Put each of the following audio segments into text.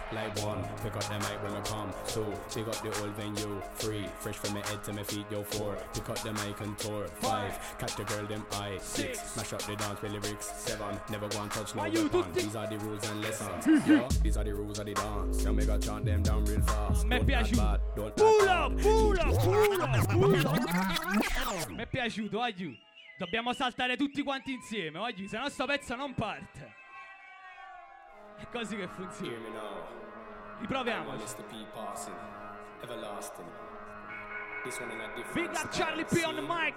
Like 1, pick up the mic when I come. 2, pick up the old venue. 3, fresh from my head to my feet. Yo, 4, pick up the mic and tour. 5, catch the girl them eye. 6, smash up the dance with lyrics. 7, never go and touch no weapon. These are the rules and lessons. Yeah, these are the rules of the dance. So make a chant them down real fast. Mi è piaciuto. Pull up. Mi è piaciuto, aiuto. Dobbiamo saltare tutti quanti insieme, oggi, se no sto pezzo non parte. È così che funziona. Riproviamo. Big up Charlie P on the mic.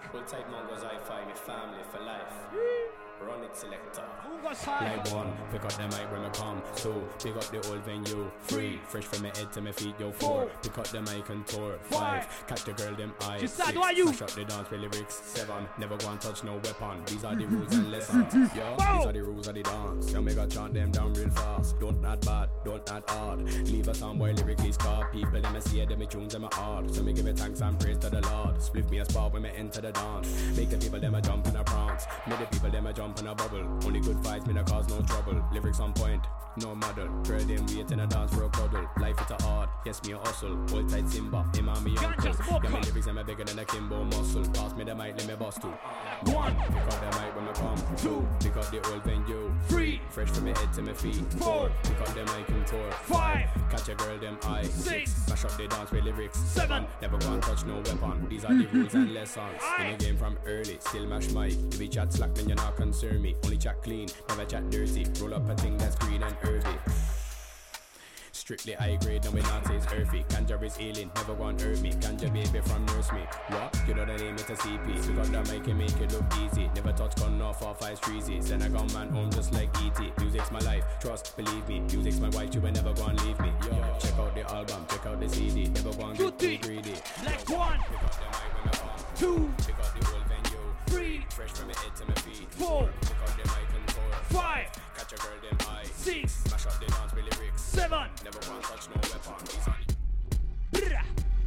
Run it selector. Like 1, pick up the mic when I come. 2, pick up the old venue. 3, fresh from my head to my feet. Yo, 4, pick up the mic and tour. 5, catch the girl them eyes. 6, smash up the dance with lyrics. 7, never go and touch no weapon. These are the rules and lessons. Yeah, these are the rules of the dance. So make a chant them down real fast. Don't act bad, don't act hard. Leave a sound boy lyrically scarred. People them a see them, me tunes them a hard. So me give it thanks and praise to the Lord. Split me a spot when me enter the dance. Make the people them a jump and a prance. Make the people them a jump and a bubble. Only good vibes, me no cause no trouble. Lyrics on point, no model. Girl them wait in a dance for a cuddle. Life it's a hard, yes me a hustle. Hold tight Simba, him and me uncle. Yeah, me lyrics them a bigger than a Kimbo muscle. Pass me the mic, let me bust 2. 1, pick up the mic when I come. 2, pick up the old venue. 3, fresh from my head to my feet. 4, pick up the mic and tour. 5, catch a girl them eye. 6, smash up the dance with lyrics. 7, never go and touch no weapon. These are the rules and lessons. In the game from early, still mash mic. If we chat slack then you're not concern me. Only chat clean, never chat dirty. Roll up a thing that's green and herby. Strictly high grade, no we not say it's earthy. Ganja is healing, never go and hurt me. Ganja baby from nurse me. What? You know the name, it's a CP. So got the mic and make it look easy. Never touch gun off 5 streezy. Send a gun man home just like E.T. Music's my life, trust, believe me. Music's my wife, you will never go and leave me. Yo, check out the album, check out the CD. Never go and get too greedy. Like 1, pick up the mic when I come. 2, pick up the old venue. 3, fresh from my head to my feet. 4, pick up the mic and tour. 5, catch a girl them eye. 6, smash up the dance with lyrics. 7, never want touch no weapon. These are brrrah.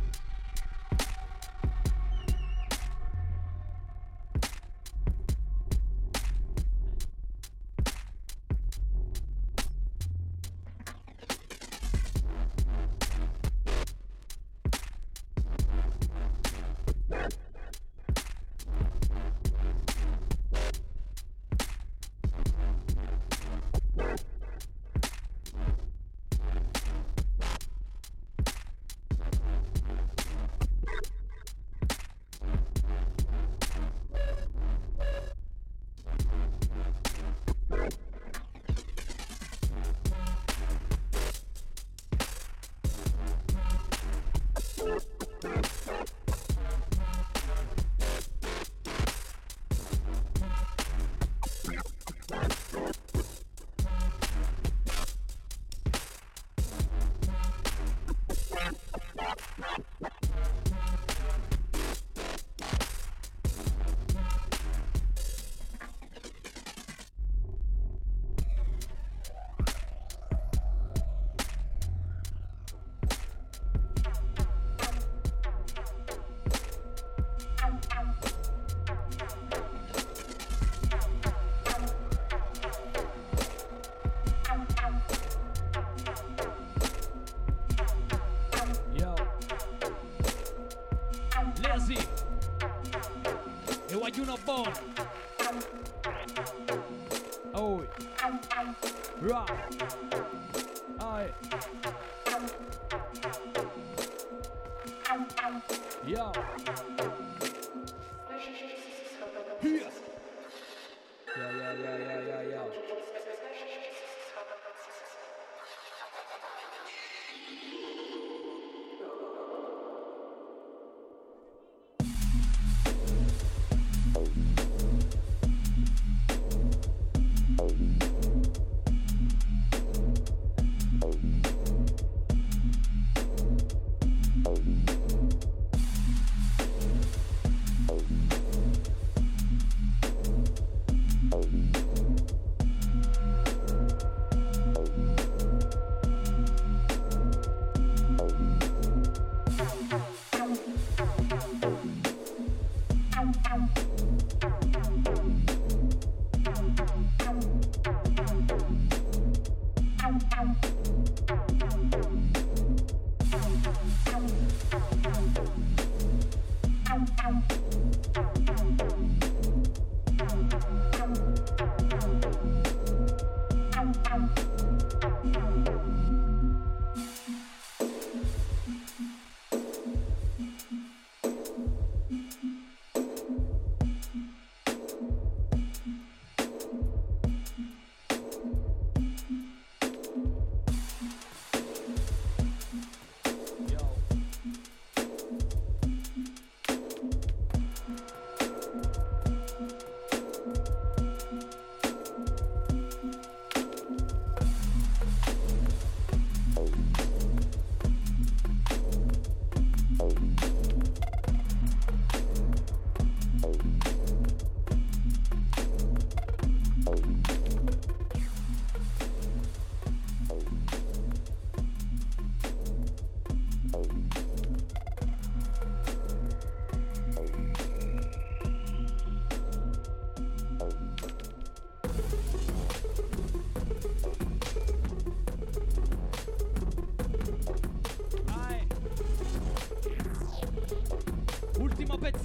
Guayuno Bon. Oh, rock. Aye. Yo. Yeah.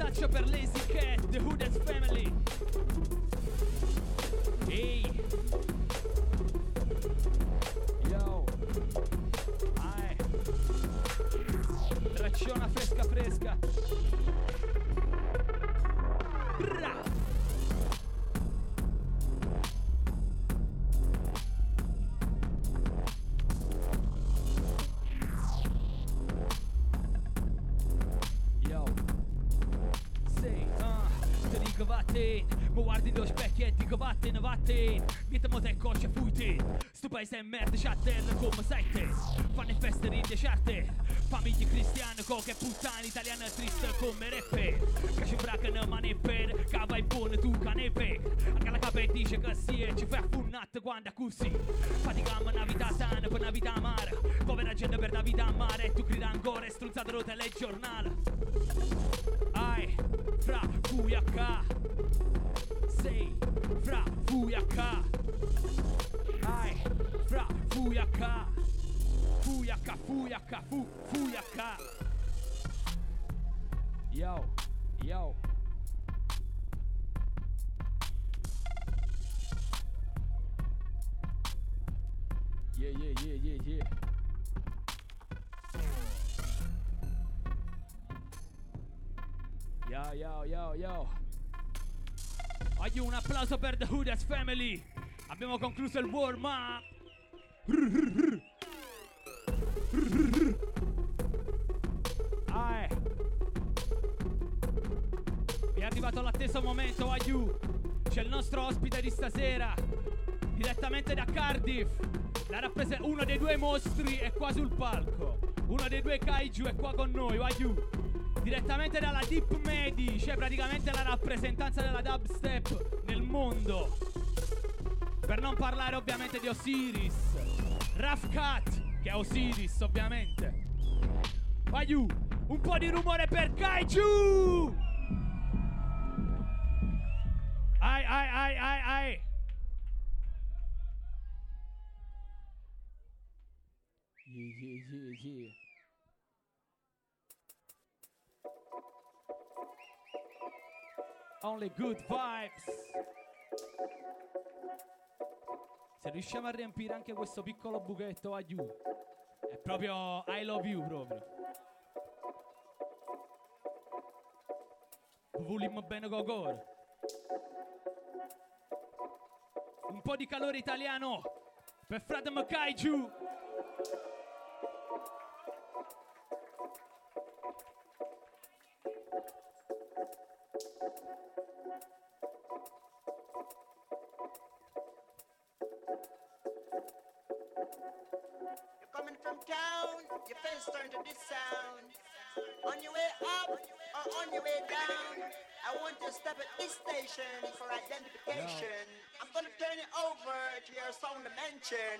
abbraccio per Lazy Cat, The Hooded Family. Ehi. Yo. Ae. Tracciona fresca fresca. Bra. Mi guardi nello specchio e dico vattene, vattene. Mietemo te coscia fuite. Stu paese è merda, c'ha terra come sette. Fanno feste rinde certe. Famiglie cristiane, coche puttane. Italiana triste come rapper. Che ci bracano manepper. Che vai buono tu canepe. Anche la capa dice che si è. Ci fai affunnat quando accusi. Faticamo una vita sana per una vita amara. Povera gente per la vita amara. E tu grida ancora e struzzato lo telegiornale. Ai, fra Fuyaka. Sei, fra Fuyaka. Ai, fra Fuyaka. Fuyaka, Fuyaka, Fuyaka. Yo, yo. Yeah, yeah, yeah, yeah, yeah. Yo, yo, yo, yo. Voglio un applauso per The Hooded Family. Abbiamo concluso il warm up. È arrivato l'atteso momento, Ayu. C'è il nostro ospite di stasera, direttamente da Cardiff. Uno dei due mostri è qua sul palco. Uno dei due kaiju è qua con noi, Ayu. Direttamente dalla Deep Medi, cioè praticamente la rappresentanza della dubstep nel mondo. Per non parlare ovviamente di Osiris, Rough Cut, che è Osiris ovviamente. Ayu, un po' di rumore per Kaiju! Ai ai ai ai ai! Yeah, yeah, yeah, yeah. Only good vibes. Se riusciamo a riempire anche questo piccolo buchetto a giù, è proprio I love you proprio. Volimmo bene cocor. Un po' di calore italiano per Frate Kaiju. Your face turn to this sound. On your way up or on your way down, I want you to step at this station for identification. I'm gonna turn it over to your sound dimension.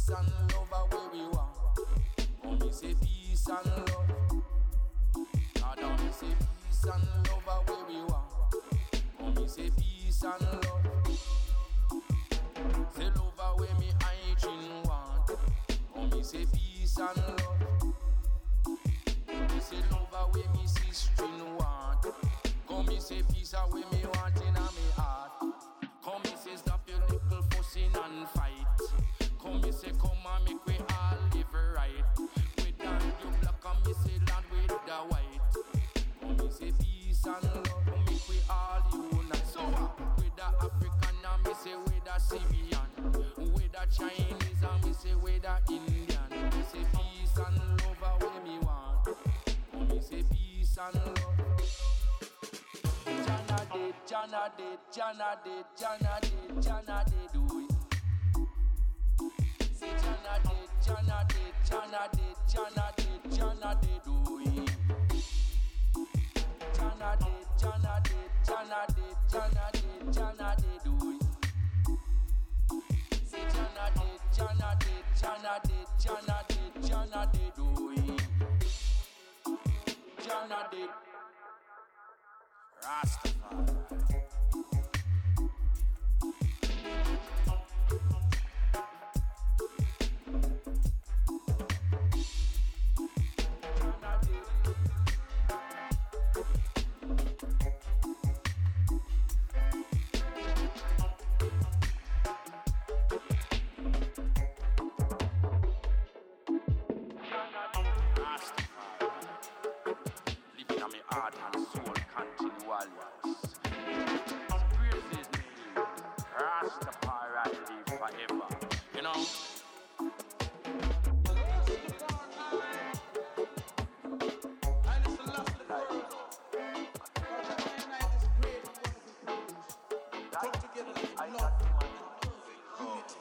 peace and love are where we want. Oh, me say peace and love. Now down me say peace and love are where we want. Oh, me say peace and love. Say love are where me hygiene want. Oh, me say peace and love. Me say love are where me sister want. Come me say peace are where me want in a me heart. Come me say stop your little fussing and fight. Come me say come and make we all live right. We down you black and me say land with the white. Come me say peace and love, make we all unite. So with the African and me say with the Syrian, with the Chinese and me say with the Indian. Me say peace and love are where me want. Come me say peace and love. Jana did, do it. Say Jana did, do it. Jana did, do it. Jana did, do it. Say Jana did, do it. Jana did. Rastafari. Living on my heart and soul continually. Praise his name. Rastafari live forever. You know? Come together in love and unity.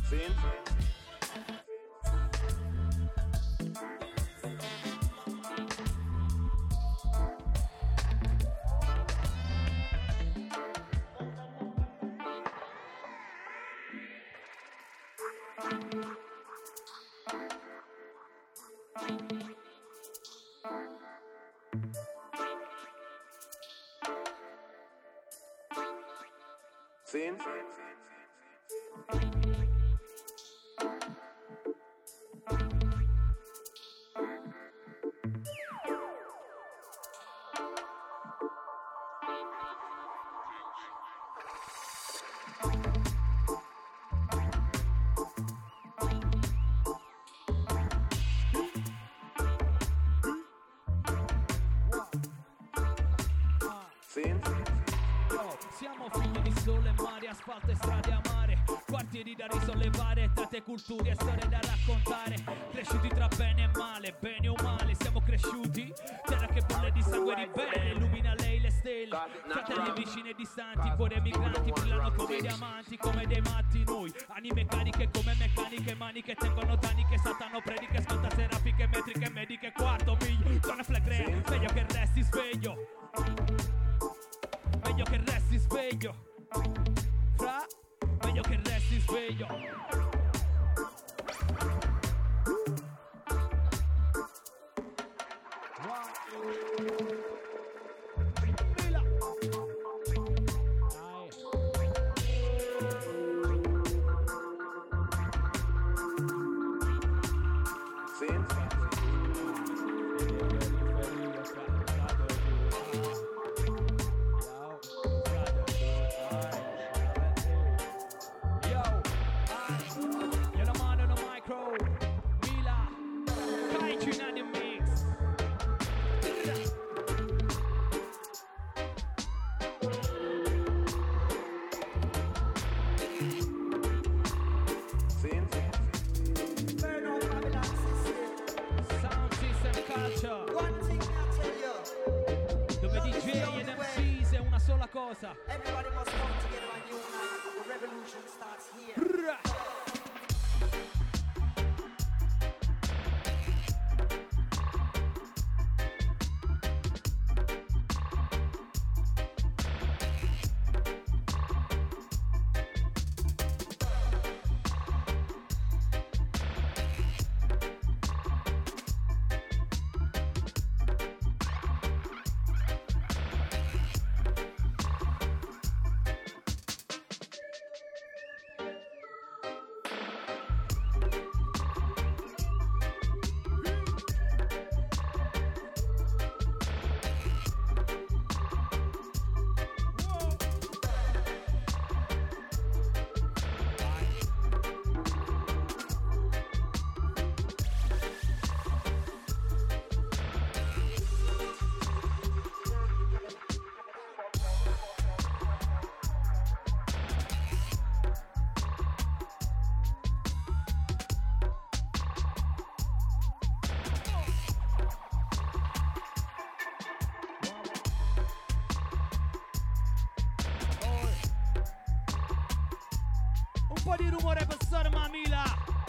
Fin. Fin. Siamo figli di sole e mare, asfalto e strade amare, quartieri da risollevare, tante culture e storie da raccontare, cresciuti tra bene e bene o male, siamo cresciuti, terra che bolle di sangue ribelle, illumina lei le stelle, fratelli vicini e distanti, cuori emigranti, brillano come diamanti, come dei matti noi, anime cariche come meccaniche, mani che tengono taniche, saltano prediche, ascolta serafiche, metriche, mediche, quarto miglio, zona flegrea, meglio che resti sveglio. Meglio che resti sveglio, fra, meglio che resti sveglio. Mila. Cosa? Everybody must come together and unite. The revolution starts here. Un po' di rumore per Sorma Mila.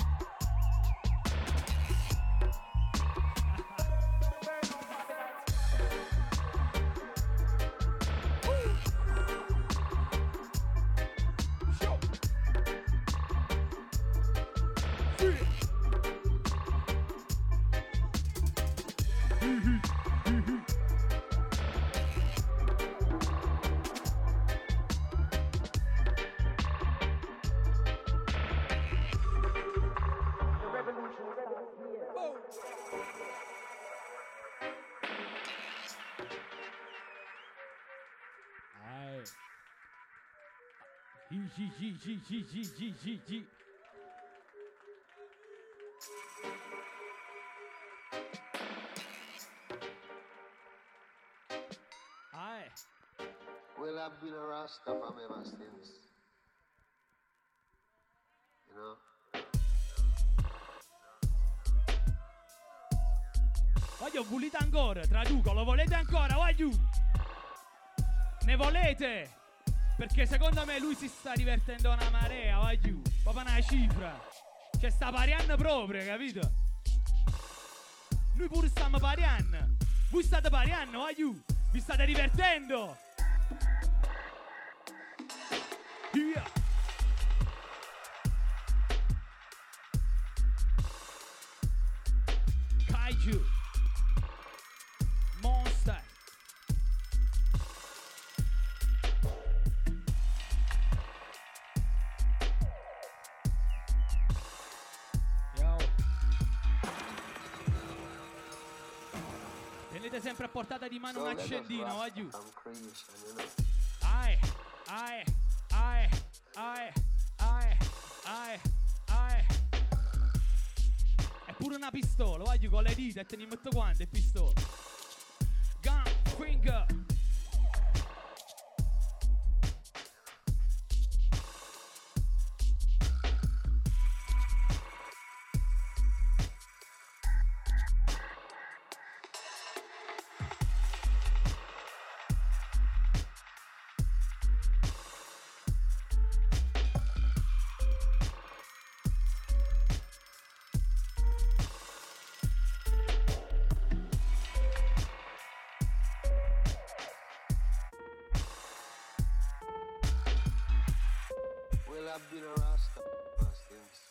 Well, I've been a Rasta from ever since. You know? Voglio volete ancora, traduco, lo volete ancora, voglio. Ne volete? Perché secondo me lui si sta divertendo una marea, va giù. Proprio una cifra. Cioè sta pariando proprio, capito? Noi pure stiamo pariando. Voi state pariando, va giù. Vi state divertendo. Yeah. Kaiju. Monster. Yo. Tenete sempre a portata di mano un accendino, va giù. Ai, ai, ai, ai, ai, ai, ai. È pure una pistola, va giù con le dita e te ne metto quante pistole. Gun, finger. I've been a Rasta since.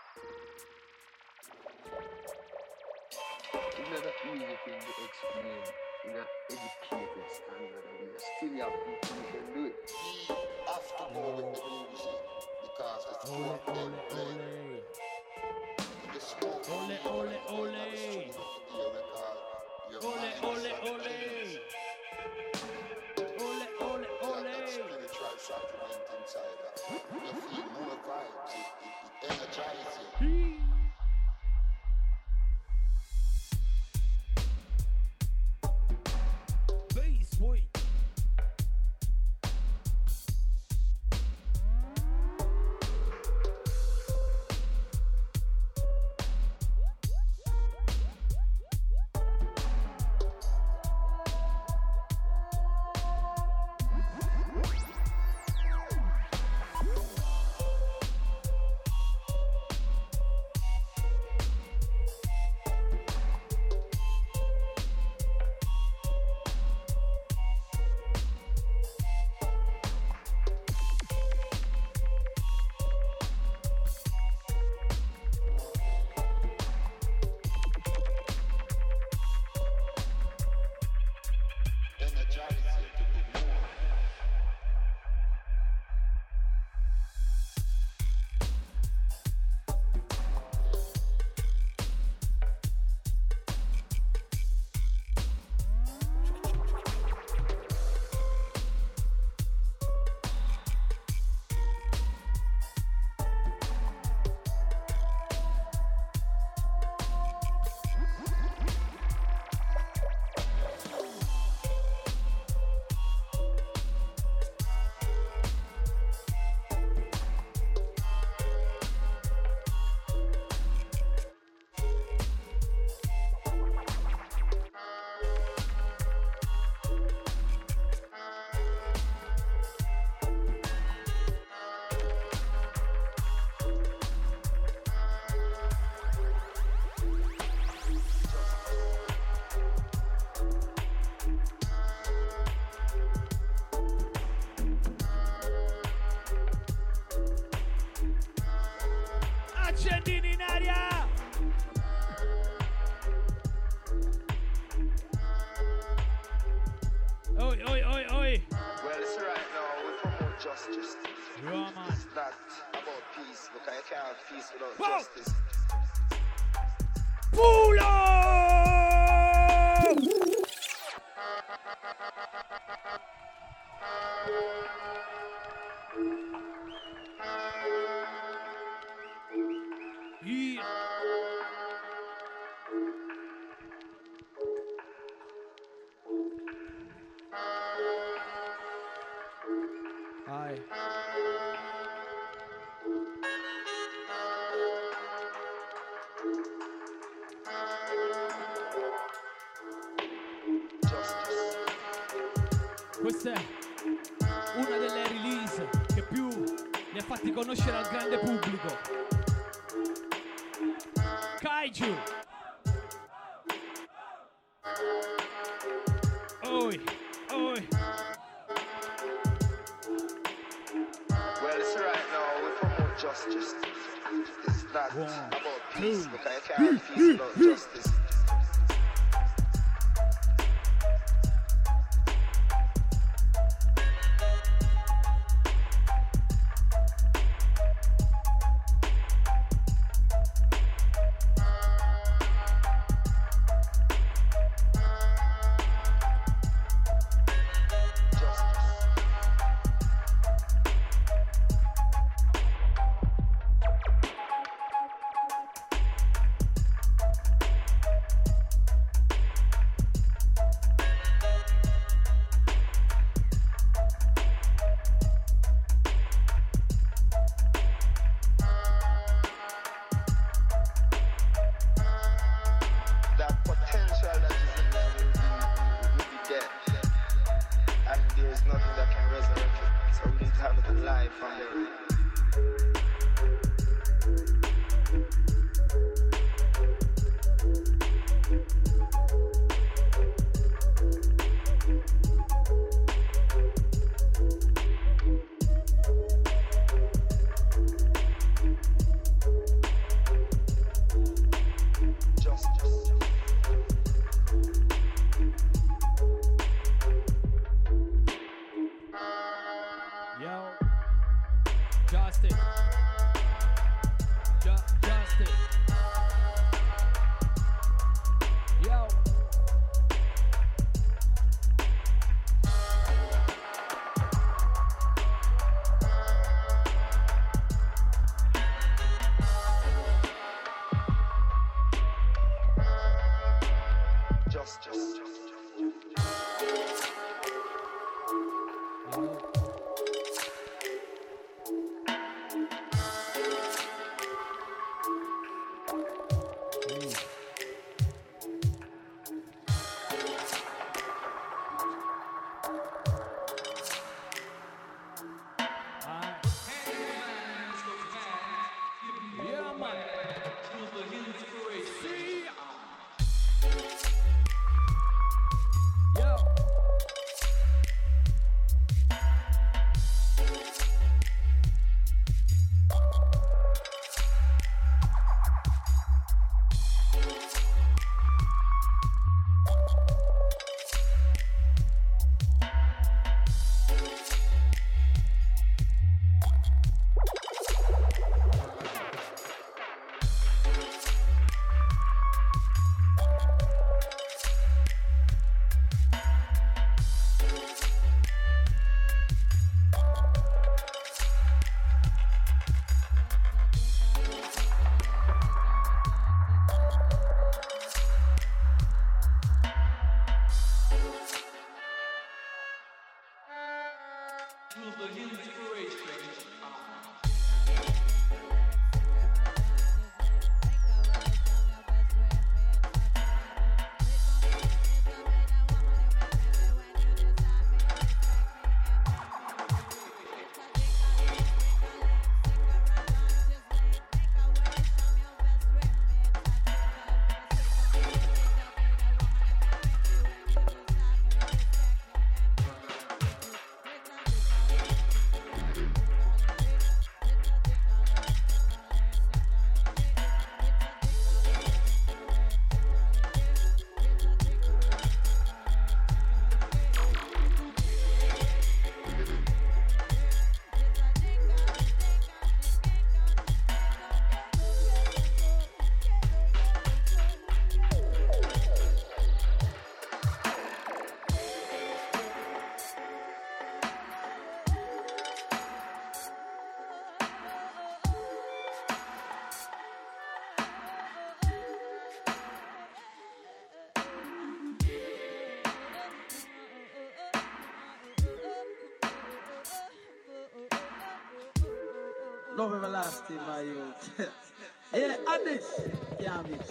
It's not an easy thing to explain in an educated standard, and we still have people who can do it. We have to go with the music because it's two of them playing. The smoke Ole, ole, ole. Ole, ole, ole. Ole, ole, ole. Spiritual sacrament inside that. You feel more vibes, it energizes you. Bass, boy. Accendini in aria! Oi, oi, oi, oi! Well, it's right now, we promote justice. Yeah, man. It's not about peace, because you can't have peace without Whoa. justice. Pulo! Yeah. Aye. Questa è una delle release fatti conoscere al grande pubblico. Kaiju. Oi, oi. Well, it's right now, we promote justice. It's not about peace, because you can't have peace without justice. Love everlasting, my youth. Yeah, and this, yeah, miss.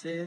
See?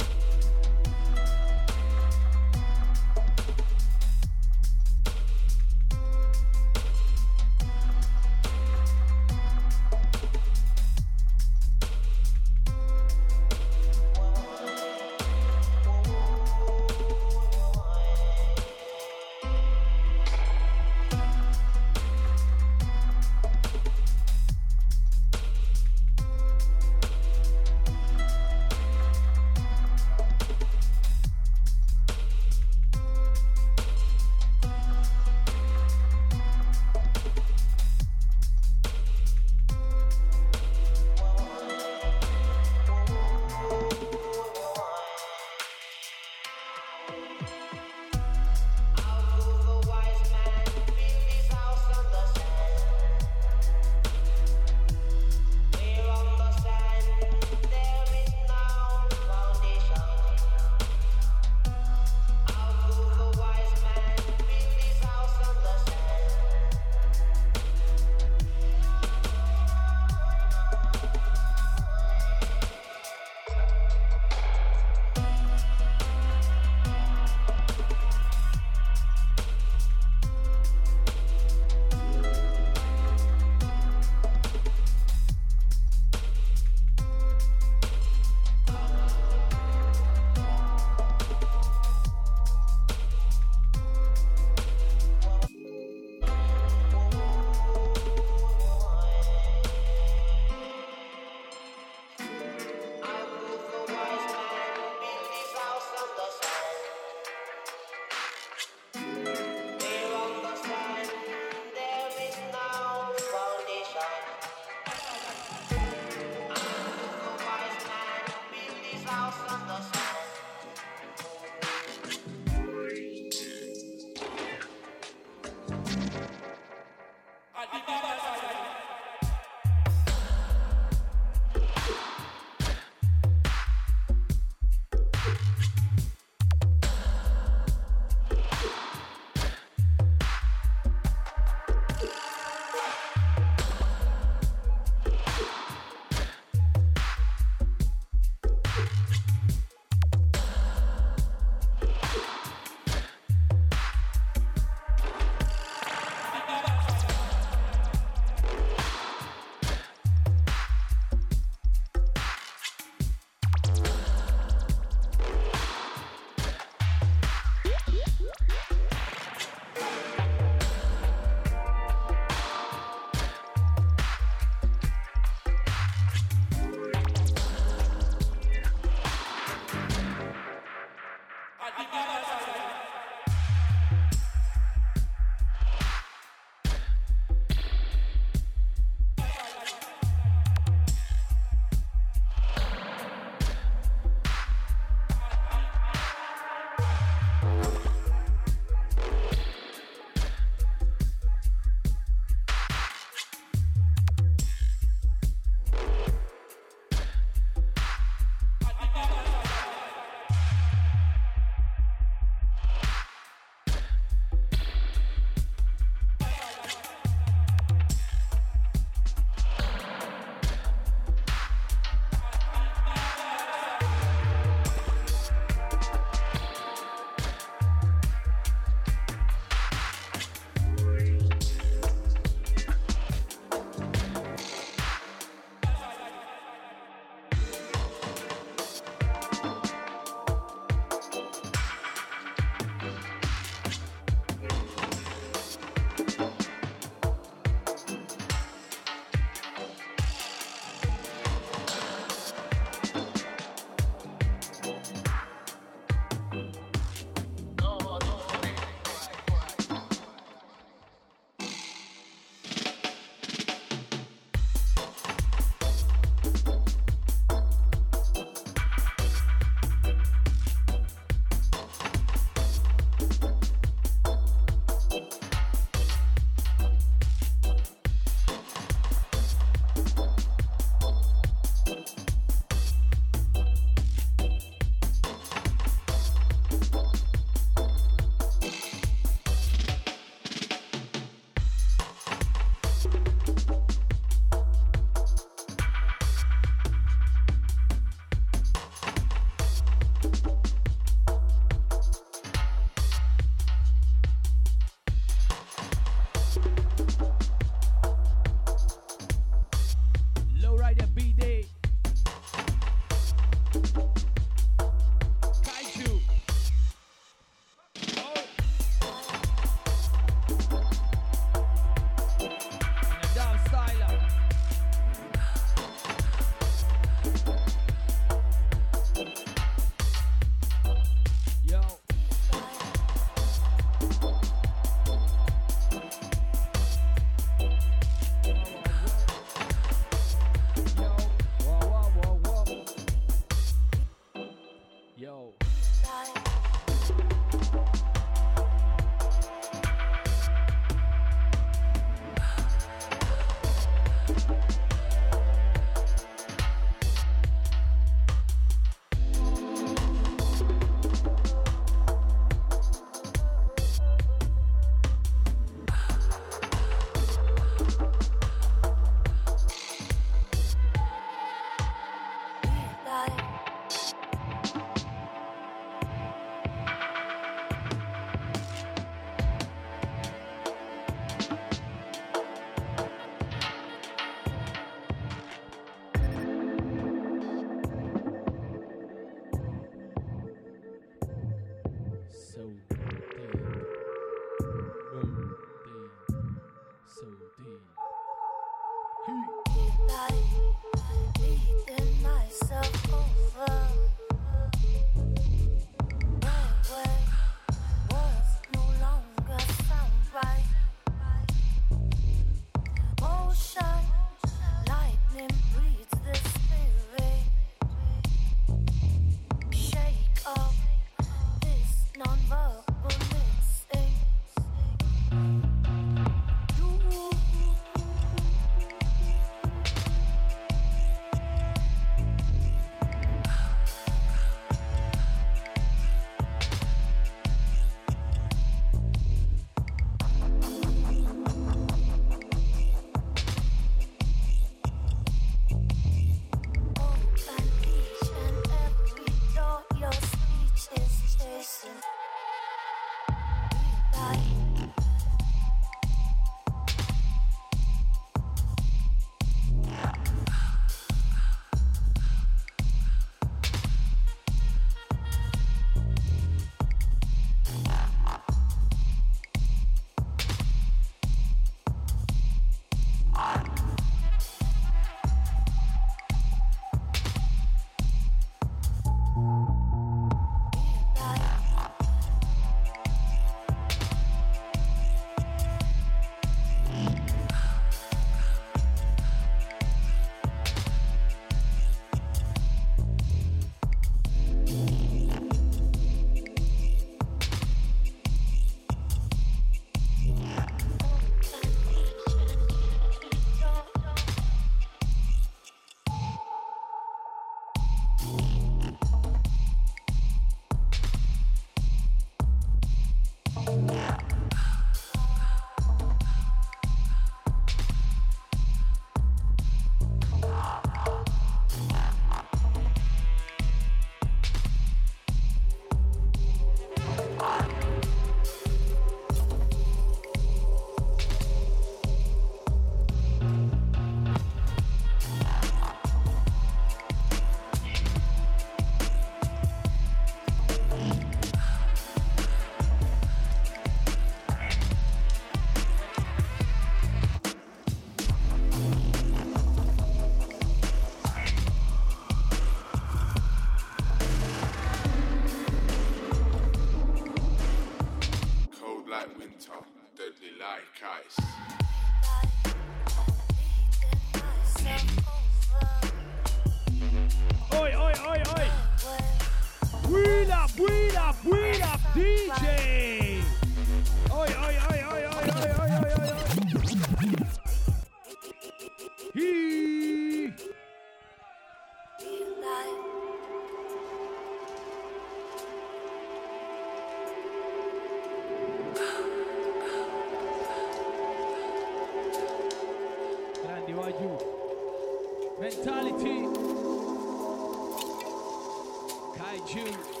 Mentality. Kaiju.